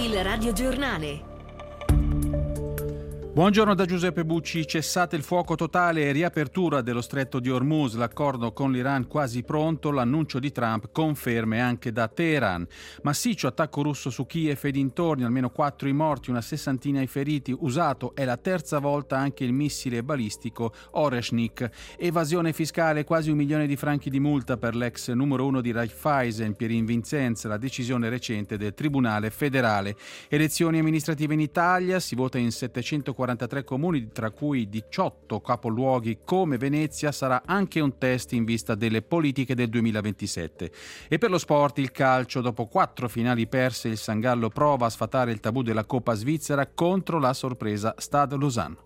Il radiogiornale. Buongiorno da Giuseppe Bucci. Cessate il fuoco totale e riapertura dello stretto di Hormuz, l'accordo con l'Iran quasi pronto, l'annuncio di Trump, conferme anche da Teheran. Massiccio attacco russo su Kiev e dintorni, almeno 4 i morti, una sessantina i feriti, usato è la terza volta anche il missile balistico Oreshnik. Evasione fiscale, quasi 1 milione di franchi di multa per l'ex numero 1 di Raiffeisen, Pierin Vincenz, la decisione recente del Tribunale federale. Elezioni amministrative in Italia, si vota in 743 comuni, tra cui 18 capoluoghi come Venezia. Sarà anche un test in vista delle politiche del 2027. E per lo sport, il calcio, dopo 4 finali perse, il San Gallo prova a sfatare il tabù della Coppa Svizzera contro la sorpresa Stade Lausanne.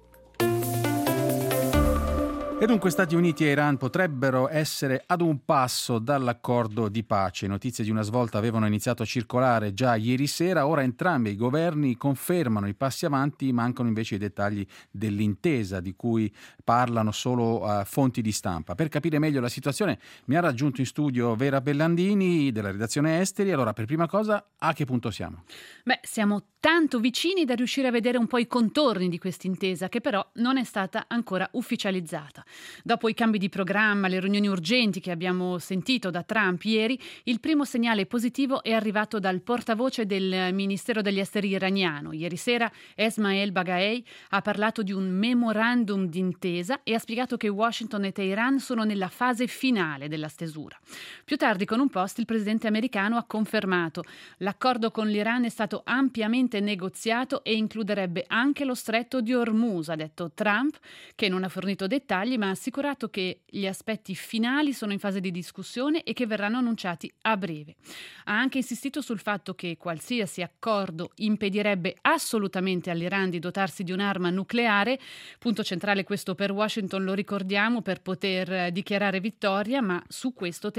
E dunque Stati Uniti e Iran potrebbero essere ad un passo dall'accordo di pace. Notizie di una svolta avevano iniziato a circolare già ieri sera, ora entrambi i governi confermano i passi avanti, mancano invece i dettagli dell'intesa di cui parlano solo fonti di stampa. Per capire meglio la situazione mi ha raggiunto in studio Vera Bellandini della redazione Esteri. Allora, per prima cosa, a che punto siamo? Siamo tanto vicini da riuscire a vedere un po' i contorni di questa intesa, che però non è stata ancora ufficializzata. Dopo i cambi di programma, le riunioni urgenti che abbiamo sentito da Trump ieri, il primo segnale positivo è arrivato dal portavoce del Ministero degli Esteri iraniano. Ieri sera Esmail Baghaei ha parlato di un memorandum d'intesa e ha spiegato che Washington e Teheran sono nella fase finale della stesura. Più tardi, con un post, il presidente americano ha confermato: l'accordo con l'Iran è stato ampiamente negoziato e includerebbe anche lo stretto di Hormuz, ha detto Trump, che non ha fornito dettagli ma ha assicurato che gli aspetti finali sono in fase di discussione e che verranno annunciati a breve. Ha anche insistito sul fatto che qualsiasi accordo impedirebbe assolutamente all'Iran di dotarsi di un'arma nucleare, punto centrale questo per Washington, lo ricordiamo, per poter dichiarare vittoria, ma su questo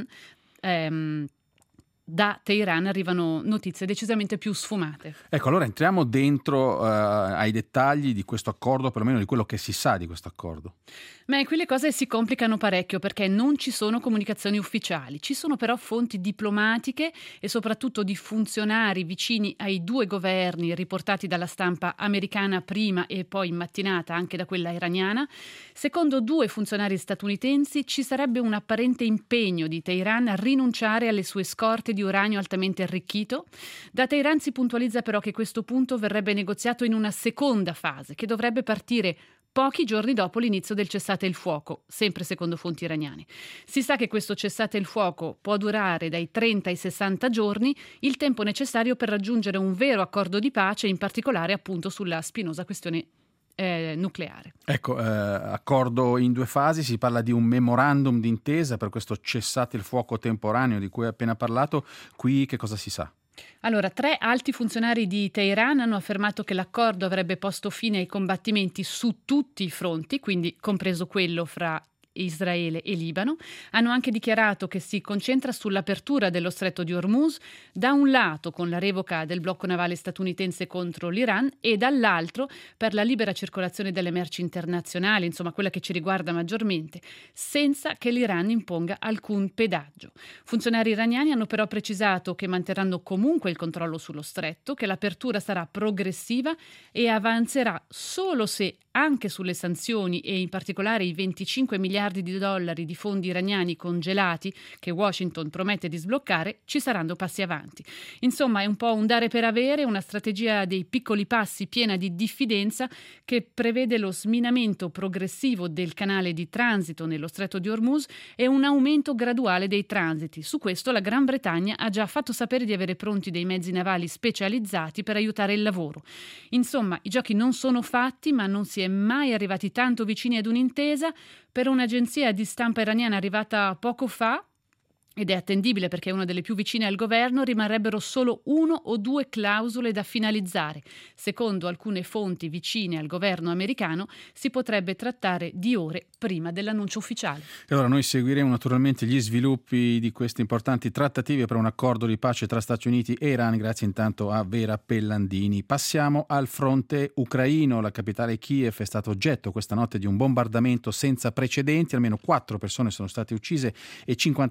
da Teheran arrivano notizie decisamente più sfumate. Ecco, allora entriamo dentro ai dettagli di questo accordo, perlomeno di quello che si sa di questo accordo. Qui le cose si complicano parecchio perché non ci sono comunicazioni ufficiali, ci sono però fonti diplomatiche e soprattutto di funzionari vicini ai due governi riportati dalla stampa americana prima e poi in mattinata anche da quella iraniana. Secondo 2 funzionari statunitensi ci sarebbe un apparente impegno di Teheran a rinunciare alle sue scorte di uranio altamente arricchito. Da Teheran si puntualizza però che questo punto verrebbe negoziato in una seconda fase che dovrebbe partire pochi giorni dopo l'inizio del cessate il fuoco, sempre secondo fonti iraniane. Si sa che questo cessate il fuoco può durare dai 30 ai 60 giorni, il tempo necessario per raggiungere un vero accordo di pace, in particolare appunto sulla spinosa questione nucleare. Ecco, accordo in 2 fasi, si parla di un memorandum d'intesa per questo cessate il fuoco temporaneo di cui hai appena parlato. Qui che cosa si sa? Allora, 3 alti funzionari di Teheran hanno affermato che l'accordo avrebbe posto fine ai combattimenti su tutti i fronti, quindi compreso quello fra Israele e Libano. Hanno anche dichiarato che si concentra sull'apertura dello stretto di Hormuz, da un lato con la revoca del blocco navale statunitense contro l'Iran e dall'altro per la libera circolazione delle merci internazionali, insomma quella che ci riguarda maggiormente, senza che l'Iran imponga alcun pedaggio. Funzionari iraniani hanno però precisato che manterranno comunque il controllo sullo stretto, che l'apertura sarà progressiva e avanzerà solo se anche sulle sanzioni e in particolare i 25 miliardi di dollari di fondi iraniani congelati che Washington promette di sbloccare, ci saranno passi avanti. Insomma, è un po' un dare per avere, una strategia dei piccoli passi piena di diffidenza che prevede lo sminamento progressivo del canale di transito nello stretto di Hormuz e un aumento graduale dei transiti. Su questo la Gran Bretagna ha già fatto sapere di avere pronti dei mezzi navali specializzati per aiutare il lavoro. Insomma, i giochi non sono fatti, ma non si è mai arrivati tanto vicini ad un'intesa. Per un'agenzia di stampa iraniana arrivata poco fa, ed è attendibile perché è una delle più vicine al governo, rimarrebbero solo 1 o 2 clausole da finalizzare. Secondo alcune fonti vicine al governo americano si potrebbe trattare di ore prima dell'annuncio ufficiale. E allora noi seguiremo naturalmente gli sviluppi di queste importanti trattative per un accordo di pace tra Stati Uniti e Iran. Grazie intanto a Vera Bellandini. Passiamo al fronte ucraino. La capitale Kiev è stata oggetto questa notte di un bombardamento senza precedenti. Almeno 4 persone sono state uccise e 56 sono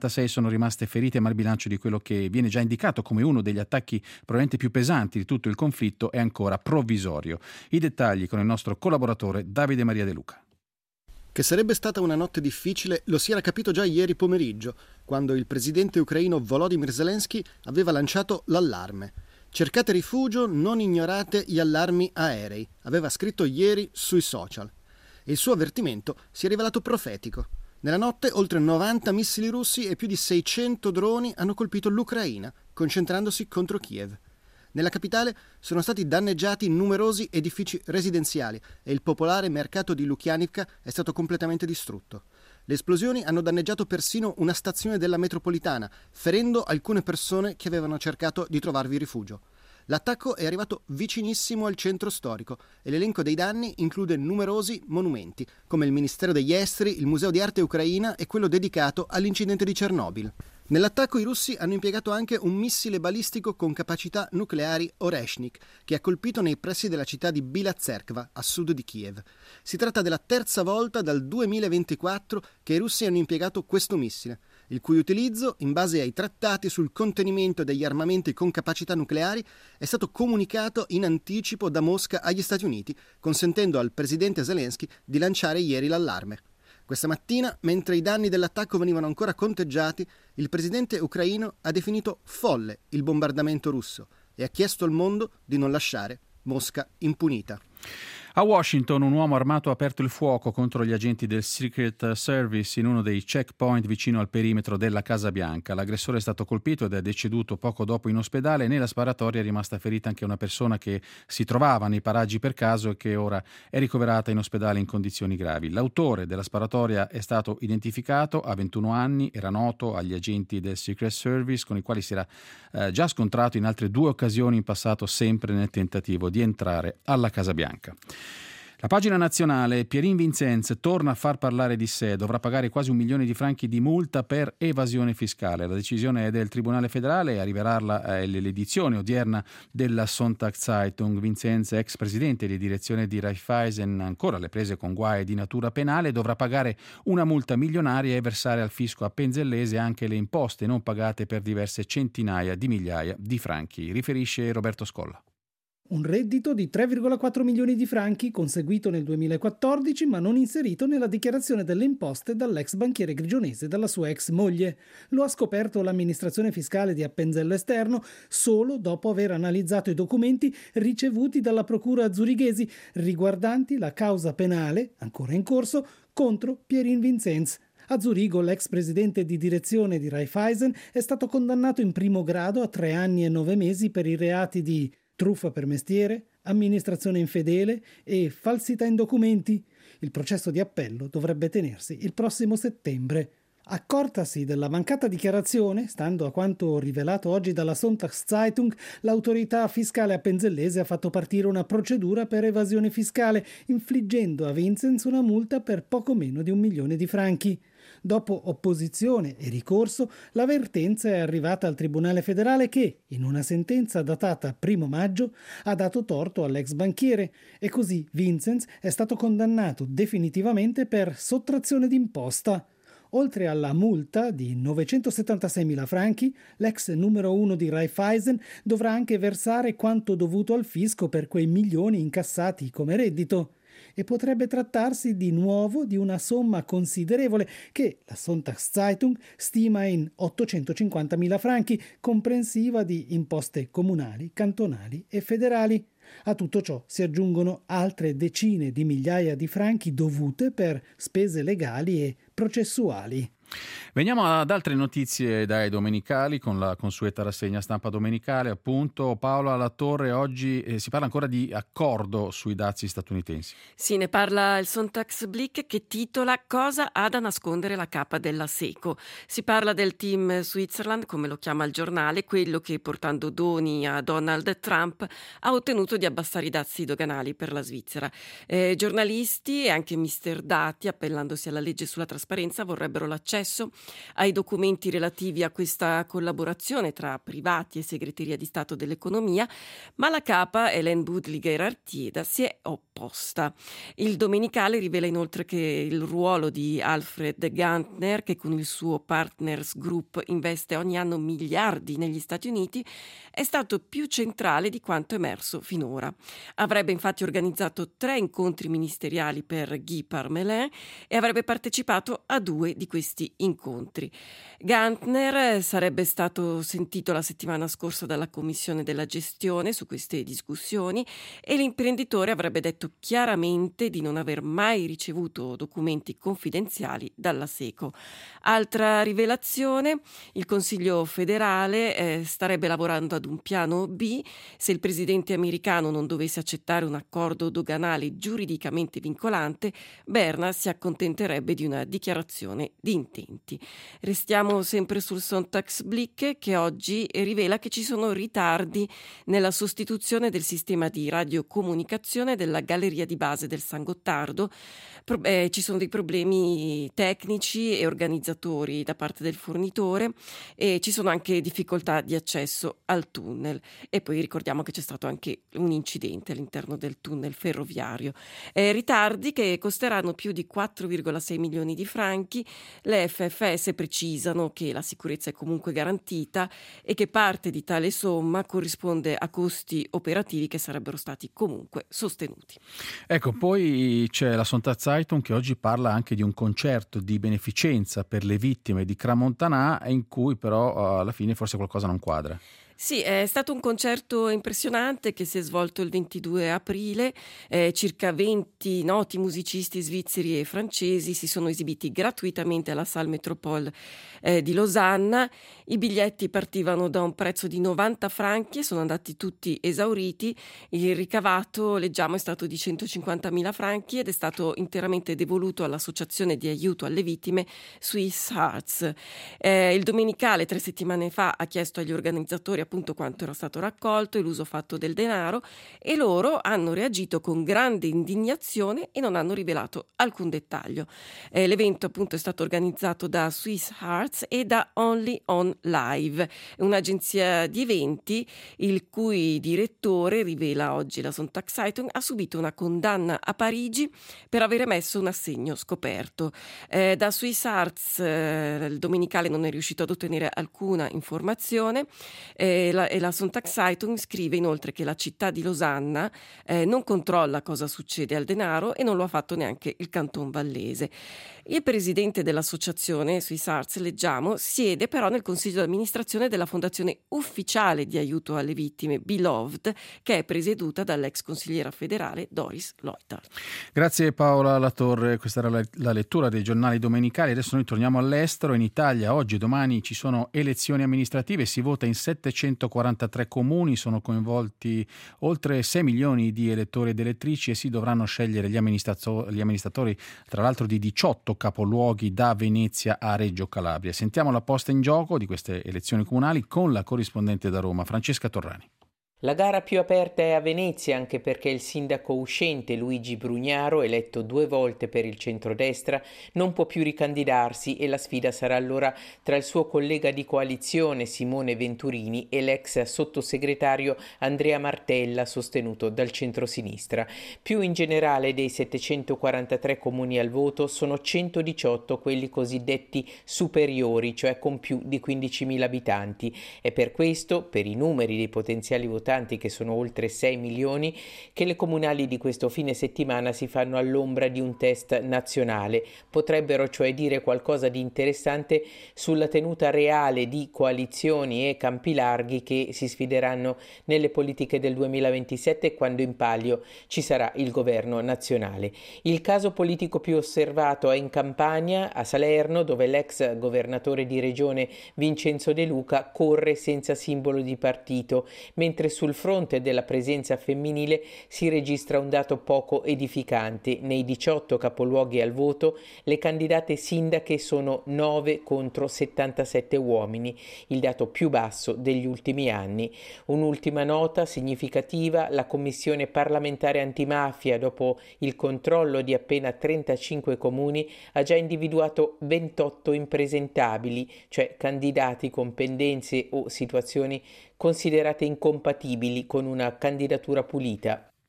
sono rimaste ferite, ma il bilancio di quello che viene già indicato come uno degli attacchi probabilmente più pesanti di tutto il conflitto è ancora provvisorio. I dettagli con il nostro collaboratore Davide Maria De Luca. Che sarebbe stata una notte difficile lo si era capito già ieri pomeriggio, quando il presidente ucraino Volodymyr Zelensky aveva lanciato l'allarme. Cercate rifugio, non ignorate gli allarmi aerei, aveva scritto ieri sui social. E il suo avvertimento si è rivelato profetico. Nella notte oltre 90 missili russi e più di 600 droni hanno colpito l'Ucraina, concentrandosi contro Kiev. Nella capitale sono stati danneggiati numerosi edifici residenziali e il popolare mercato di Lukyanivka è stato completamente distrutto. Le esplosioni hanno danneggiato persino una stazione della metropolitana, ferendo alcune persone che avevano cercato di trovarvi rifugio. L'attacco è arrivato vicinissimo al centro storico e l'elenco dei danni include numerosi monumenti, come il Ministero degli Esteri, il Museo di Arte Ucraina e quello dedicato all'incidente di Chernobyl. Nell'attacco i russi hanno impiegato anche un missile balistico con capacità nucleari Oreshnik, che ha colpito nei pressi della città di Bila Tserkva, a sud di Kiev. Si tratta della terza volta dal 2024 che i russi hanno impiegato questo missile, il cui utilizzo, in base ai trattati sul contenimento degli armamenti con capacità nucleari, è stato comunicato in anticipo da Mosca agli Stati Uniti, consentendo al presidente Zelensky di lanciare ieri l'allarme. Questa mattina, mentre i danni dell'attacco venivano ancora conteggiati, il presidente ucraino ha definito folle il bombardamento russo e ha chiesto al mondo di non lasciare Mosca impunita. A Washington un uomo armato ha aperto il fuoco contro gli agenti del Secret Service in uno dei checkpoint vicino al perimetro della Casa Bianca. L'aggressore è stato colpito ed è deceduto poco dopo in ospedale. Nella sparatoria è rimasta ferita anche una persona che si trovava nei paraggi per caso e che ora è ricoverata in ospedale in condizioni gravi. L'autore della sparatoria è stato identificato, ha 21 anni, era noto agli agenti del Secret Service con i quali si era già scontrato in altre 2 occasioni in passato, sempre nel tentativo di entrare alla Casa Bianca. La pagina nazionale, Pierin Vincenz torna a far parlare di sé, dovrà pagare quasi 1 milione di franchi di multa per evasione fiscale. La decisione è del Tribunale federale e arriverà l'edizione odierna della Sonntagszeitung. Vincenz, ex presidente di direzione di Raiffeisen, ancora alle prese con guai di natura penale, dovrà pagare una multa milionaria e versare al fisco appenzellese anche le imposte non pagate per diverse centinaia di migliaia di franchi, riferisce Roberto Scolla. Un reddito di 3,4 milioni di franchi conseguito nel 2014 ma non inserito nella dichiarazione delle imposte dall'ex banchiere grigionese e dalla sua ex moglie. Lo ha scoperto l'amministrazione fiscale di Appenzello Esterno solo dopo aver analizzato i documenti ricevuti dalla procura zurighesi riguardanti la causa penale, ancora in corso, contro Pierin Vincenz. A Zurigo l'ex presidente di direzione di Raiffeisen è stato condannato in primo grado a 3 anni e 9 mesi per i reati di truffa per mestiere, amministrazione infedele e falsità in documenti. Il processo di appello dovrebbe tenersi il prossimo settembre. Accortasi della mancata dichiarazione, stando a quanto rivelato oggi dalla Sonntagszeitung, l'autorità fiscale appenzellese ha fatto partire una procedura per evasione fiscale, infliggendo a Vincenz una multa per poco meno di 1 milione di franchi. Dopo opposizione e ricorso, la vertenza è arrivata al Tribunale federale che, in una sentenza datata 1 maggio, ha dato torto all'ex banchiere e così Vincenz è stato condannato definitivamente per sottrazione d'imposta. Oltre alla multa di 976.000 franchi, l'ex numero 1 di Raiffeisen dovrà anche versare quanto dovuto al fisco per quei milioni incassati come reddito. E potrebbe trattarsi di nuovo di una somma considerevole che la Sonntagszeitung stima in 850.000 franchi, comprensiva di imposte comunali, cantonali e federali. A tutto ciò si aggiungono altre decine di migliaia di franchi dovute per spese legali e processuali. Veniamo ad altre notizie dai domenicali con la consueta rassegna stampa domenicale, appunto. Paola Latorre, oggi si parla ancora di accordo sui dazi statunitensi. Sì, ne parla il Sonntagsblick che titola Cosa ha da nascondere la capa della Seco. Si parla del team Switzerland, come lo chiama il giornale, quello che portando doni a Donald Trump ha ottenuto di abbassare i dazi doganali per la Svizzera. Giornalisti e anche mister Dati, appellandosi alla legge sulla trasparenza, vorrebbero l'accesso ai documenti relativi a questa collaborazione tra privati e segreteria di Stato dell'economia, ma la capa Hélène Budliger-Artieda si è opposta. risposta. Il Domenicale rivela inoltre che il ruolo di Alfred Gantner, che con il suo Partners Group investe ogni anno miliardi negli Stati Uniti, è stato più centrale di quanto emerso finora. Avrebbe infatti organizzato 3 incontri ministeriali per Guy Parmelin e avrebbe partecipato a 2 di questi incontri. Gantner sarebbe stato sentito la settimana scorsa dalla Commissione della Gestione su queste discussioni e l'imprenditore avrebbe detto chiaramente di non aver mai ricevuto documenti confidenziali dalla SECO. Altra rivelazione: il Consiglio federale starebbe lavorando ad un piano B se il presidente americano non dovesse accettare un accordo doganale giuridicamente vincolante. Berna si accontenterebbe di una dichiarazione di intenti. Restiamo sempre sul Sonntagsblick, che oggi rivela che ci sono ritardi nella sostituzione del sistema di radiocomunicazione della galleria di base del San Gottardo. Ci sono dei problemi tecnici e organizzatori da parte del fornitore e ci sono anche difficoltà di accesso al tunnel. E poi ricordiamo che c'è stato anche un incidente all'interno del tunnel ferroviario. Ritardi che costeranno più di 4,6 milioni di franchi. Le FFS precisano che la sicurezza è comunque garantita e che parte di tale somma corrisponde a costi operativi che sarebbero stati comunque sostenuti. Ecco, poi c'è la Sonntagszeitung che oggi parla anche di un concerto di beneficenza per le vittime di Crans-Montana, in cui però alla fine forse qualcosa non quadra. Sì, è stato un concerto impressionante che si è svolto il 22 aprile. Circa 20 noti musicisti svizzeri e francesi si sono esibiti gratuitamente alla Salle Métropole di Losanna. I biglietti partivano da un prezzo di 90 franchi e sono andati tutti esauriti. Il ricavato, leggiamo, è stato di 150.000 franchi ed è stato interamente devoluto all'associazione di aiuto alle vittime Swiss Hearts. Il Domenicale 3 settimane fa ha chiesto agli organizzatori appunto quanto era stato raccolto e l'uso fatto del denaro, e loro hanno reagito con grande indignazione e non hanno rivelato alcun dettaglio. L'evento appunto è stato organizzato da Swiss Hearts e da Only On Live, un'agenzia di eventi il cui direttore, rivela oggi la Sonntagszeitung, ha subito una condanna a Parigi per aver emesso un assegno scoperto. Da Swiss Hearts il Domenicale non è riuscito ad ottenere alcuna informazione. La Sonntagszeitung scrive inoltre che la città di Losanna non controlla cosa succede al denaro e non lo ha fatto neanche il Canton Vallese. Il presidente dell'associazione Swiss Hearts, leggiamo, siede però nel consiglio di amministrazione della fondazione ufficiale di aiuto alle vittime Beloved, che è presieduta dall'ex consigliera federale Doris Leuthard. Grazie Paola Latorre, questa era la lettura dei giornali domenicali. Adesso noi torniamo all'estero. In Italia oggi e domani ci sono elezioni amministrative, si vota in 743 comuni, sono coinvolti oltre 6 milioni di elettori ed elettrici e si dovranno scegliere gli amministratori tra l'altro di 18 capoluoghi da Venezia a Reggio Calabria. Sentiamo la posta in gioco di queste elezioni comunali con la corrispondente da Roma, Francesca Torrani. La gara più aperta è a Venezia, anche perché il sindaco uscente Luigi Brugnaro, eletto 2 volte per il centrodestra, non può più ricandidarsi e la sfida sarà allora tra il suo collega di coalizione Simone Venturini e l'ex sottosegretario Andrea Martella, sostenuto dal centrosinistra. Più in generale, dei 743 comuni al voto sono 118 quelli cosiddetti superiori, cioè con più di 15.000 abitanti. E per questo, per i numeri dei potenziali votanti, che sono oltre 6 milioni, che le comunali di questo fine settimana si fanno all'ombra di un test nazionale. Potrebbero cioè dire qualcosa di interessante sulla tenuta reale di coalizioni e campi larghi che si sfideranno nelle politiche del 2027, quando in palio ci sarà il governo nazionale. Il caso politico più osservato è in Campania, a Salerno, dove l'ex governatore di regione Vincenzo De Luca corre senza simbolo di partito, mentre sul fronte della presenza femminile si registra un dato poco edificante. Nei 18 capoluoghi al voto le candidate sindache sono 9 contro 77 uomini, il dato più basso degli ultimi anni. Un'ultima nota significativa: la Commissione parlamentare antimafia, dopo il controllo di appena 35 comuni, ha già individuato 28 impresentabili, cioè candidati con pendenze o situazioni considerate incompatibili con una candidatura pulita.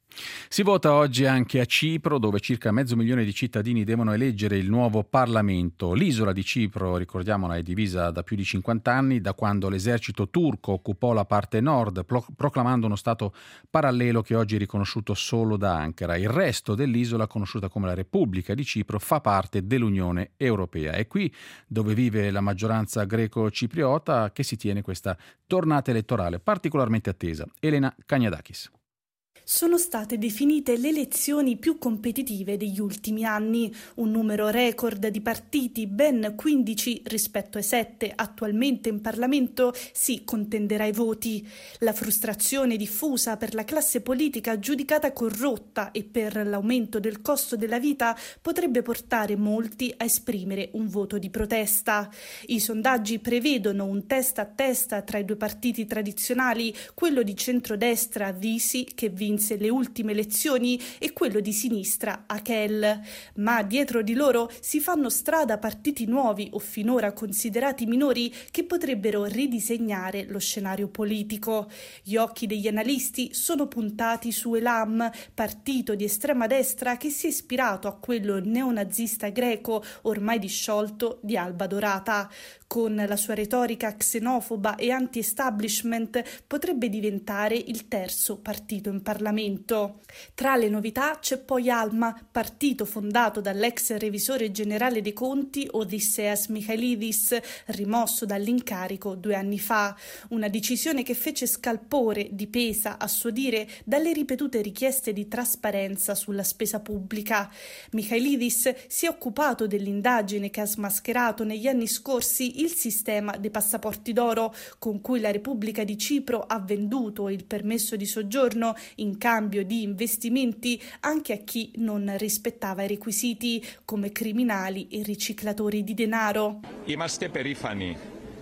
Si vota oggi anche a Cipro, dove circa 500.000 di cittadini devono eleggere il nuovo Parlamento. L'isola di Cipro, ricordiamola, è divisa da più di 50 anni, da quando l'esercito turco occupò la parte nord, proclamando uno stato parallelo che oggi è riconosciuto solo da Ankara. Il resto dell'isola, conosciuta come la Repubblica di Cipro, fa parte dell'Unione Europea. È qui, dove vive la maggioranza greco-cipriota, che si tiene questa tornata elettorale particolarmente attesa. Elena Kagnadakis. Sono state definite le elezioni più competitive degli ultimi anni, un numero record di partiti, ben 15 rispetto ai 7 attualmente in Parlamento, si contenderà i voti. La frustrazione diffusa per la classe politica giudicata corrotta e per l'aumento del costo della vita potrebbe portare molti a esprimere un voto di protesta. I sondaggi prevedono un testa a testa tra i due partiti tradizionali, quello di centrodestra Visi, che vinse le ultime elezioni, e quello di sinistra Akel, ma dietro di loro si fanno strada partiti nuovi o finora considerati minori che potrebbero ridisegnare lo scenario politico. Gli occhi degli analisti sono puntati su Elam, partito di estrema destra che si è ispirato a quello neonazista greco ormai disciolto di Alba Dorata. Con la sua retorica xenofoba e anti-establishment potrebbe diventare il terzo partito in Parlamento. Tra le novità c'è poi Alma, partito fondato dall'ex revisore generale dei conti Odysseas Michailidis, rimosso dall'incarico 2 anni fa. Una decisione che fece scalpore, dipesa, a suo dire, dalle ripetute richieste di trasparenza sulla spesa pubblica. Michailidis si è occupato dell'indagine che ha smascherato negli anni scorsi il sistema dei passaporti d'oro, con cui la Repubblica di Cipro ha venduto il permesso di soggiorno in cambio di investimenti anche a chi non rispettava i requisiti, come criminali e riciclatori di denaro. Είμαστε περήφανοι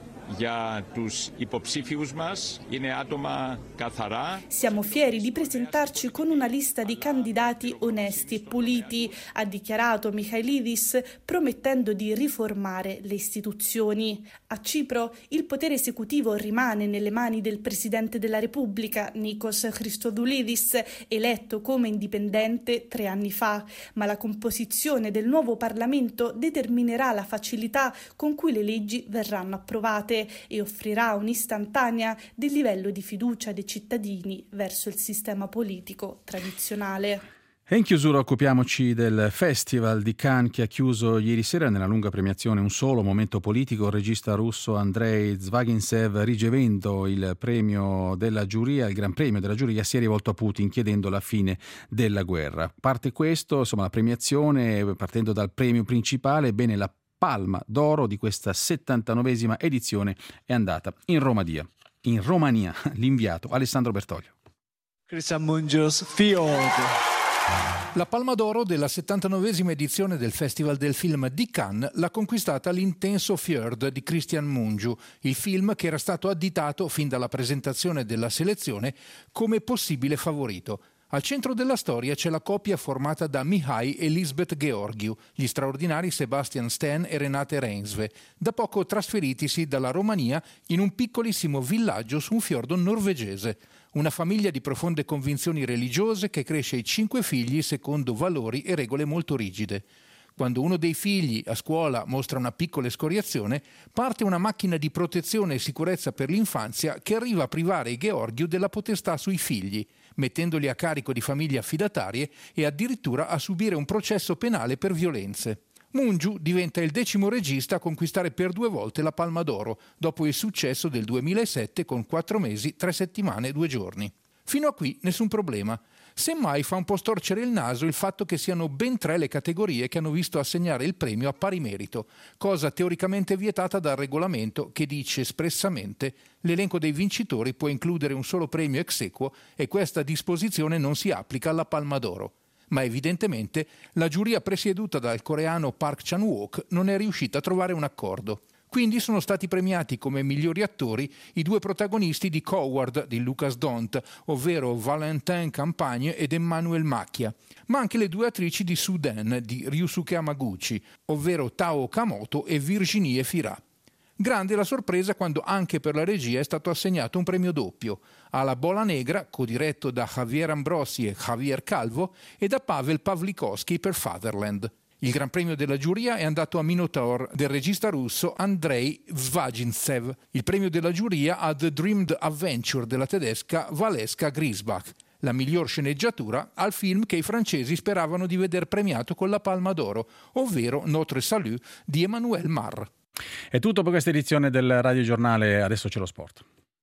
για τους υποψήφιους μας, είναι άτομα καθαρά. Siamo fieri di presentarci con una lista di candidati onesti e puliti, ha dichiarato Michailidis, promettendo di riformare le istituzioni. A Cipro il potere esecutivo rimane nelle mani del Presidente della Repubblica, Nikos Christodoulidis, eletto come indipendente 3 anni fa, ma la composizione del nuovo Parlamento determinerà la facilità con cui le leggi verranno approvate e offrirà un'istantanea del livello di fiducia dei cittadini verso il sistema politico tradizionale. E in chiusura occupiamoci del Festival di Cannes che ha chiuso ieri sera nella lunga premiazione Un solo momento politico, il regista russo Andrei Zvagintsev, ricevendo il premio della giuria, il Gran Premio della giuria, si è rivolto a Putin chiedendo la fine della guerra. Parte questo, insomma, la premiazione, partendo dal premio principale, bene, la Palma d'Oro di questa 79esima edizione è andata in Romania, l'inviato Alessandro Bertoglio. Cristian Mungios Fiord. La Palma d'Oro della 79esima edizione del Festival del Film di Cannes l'ha conquistata l'Intenso Fjord di Cristian Mungiu, il film che era stato additato fin dalla presentazione della selezione come possibile favorito. Al centro della storia c'è la coppia formata da Mihai e Lisbeth Georgiou, gli straordinari Sebastian Stan e Renate Reinsve, da poco trasferitisi dalla Romania in un piccolissimo villaggio su un fiordo norvegese. Una famiglia di profonde convinzioni religiose che cresce i 5 figli secondo valori e regole molto rigide. Quando uno dei figli a scuola mostra una piccola escoriazione, parte una macchina di protezione e sicurezza per l'infanzia che arriva a privare i Georgiou della potestà sui figli, mettendoli a carico di famiglie affidatarie e addirittura a subire un processo penale per violenze. Mungiu diventa il 10° regista a conquistare per 2 volte la Palma d'Oro, dopo il successo del 2007 con 4 mesi, 3 settimane e 2 giorni. Fino a qui nessun problema. Semmai fa un po' storcere il naso il fatto che siano ben 3 le categorie che hanno visto assegnare il premio a pari merito, cosa teoricamente vietata dal regolamento che dice espressamente l'elenco dei vincitori può includere un solo premio ex aequo e questa disposizione non si applica alla Palma d'Oro. Ma evidentemente la giuria presieduta dal coreano Park Chan-wook non è riuscita a trovare un accordo. Quindi sono stati premiati come migliori attori i 2 protagonisti di Coward di Lucas Dont, ovvero Valentin Campagne ed Emmanuel Macchia, ma anche le 2 attrici di Suden di Ryusuke Hamaguchi, ovvero Tao Okamoto e Virginie Fira. Grande la sorpresa quando anche per la regia è stato assegnato un premio doppio, alla Bola Negra, codiretto da Javier Ambrosi e Javier Calvo, e da Pavel Pawlikowski per Fatherland. Il Gran Premio della giuria è andato a Minotaur del regista russo Andrei Zvagintsev. Il premio della giuria a The Dreamed Adventure della tedesca Valeska Griesbach. La miglior sceneggiatura al film che i francesi speravano di veder premiato con la Palma d'Oro, ovvero Notre Salut di Emmanuel Mar. È tutto per questa edizione del Radio Giornale, adesso c'è lo sport.